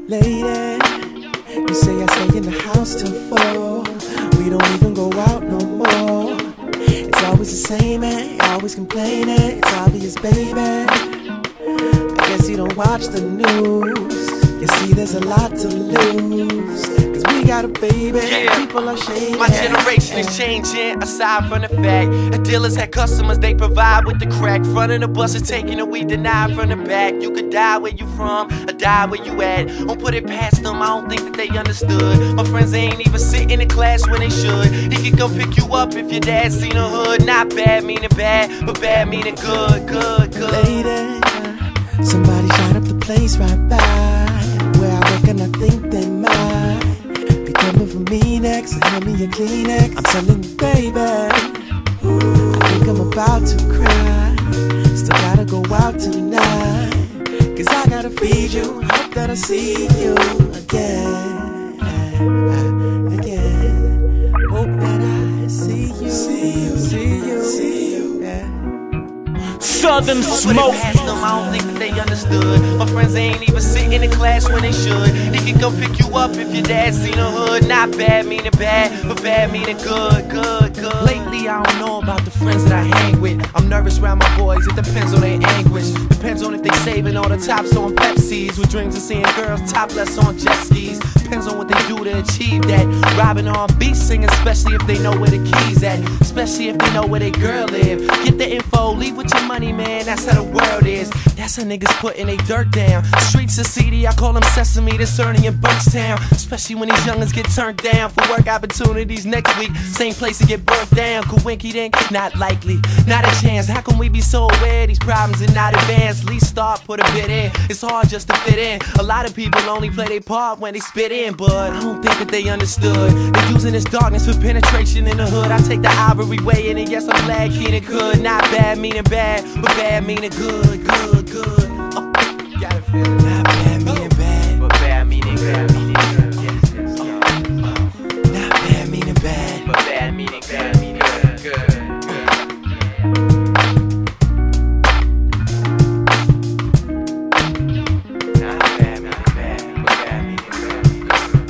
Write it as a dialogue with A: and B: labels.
A: Lady, you say I stay in the house till 4. We don't even go out no more. It's always the same, man. Always complaining. It's obvious, baby. I guess you don't watch the news. You see, there's a lot to lose. Cause we got a baby, people are shady.
B: My generation is changing, aside from the fact the dealers had customers they provide with the crack. Front of the bus is taking the weed, denied from the back. You could die where you from, or die where you at. Don't put it past them, I don't think that they understood. My friends ain't even sitting in class when they should. He can come pick you up if your dad seen the hood. Not bad meaning bad, but bad meaning good, good, good.
A: Lady, somebody shot up the place right by where I work, and I think they might be coming for me next. Hand me a Kleenex. I'm telling you, baby, I think I'm about to cry. Still gotta go out tonight, cause I gotta feed you. Hope that I see you again, again. Hope that I see you, see you, yeah.
C: Southern Smoke.
B: I don't think that they understood. My friends ain't even sitting in class when they should. He can come pick you up if your dad seen the hood. Not bad meaning bad, but bad meaning good, good, good. Lately I don't know about the friends that I hang with. I'm nervous around my boys, it depends on their anguish. Depends on if they saving all the tops on Pepsis, with dreams of seeing girls topless on jet skis. Depends on what they do to achieve that. Robbing on beats, singing, especially if they know where the keys at. Especially if they know where they girl live. Get the info, leave with your money, man, that's how the world is. That's how niggas putting they dirt down. Streets are seedy, I call them Sesame, this Ernie in Burntstown. Especially when these youngins get turned down for work opportunities next week. Same place to get burnt down. Coinky dink, not likely, not a chance. How can we be so aware of these problems and not advance? At least start, put a bit in. It's hard just to fit in. A lot of people only play their part when they spit in, but I don't think that they understood. They're using this darkness for penetration in the hood. I take the ivory way in, and yes, I'm glad Keenan could. Not bad meaning bad, but bad meaning good, good, good. Oh, gotta feel it. Not bad meaning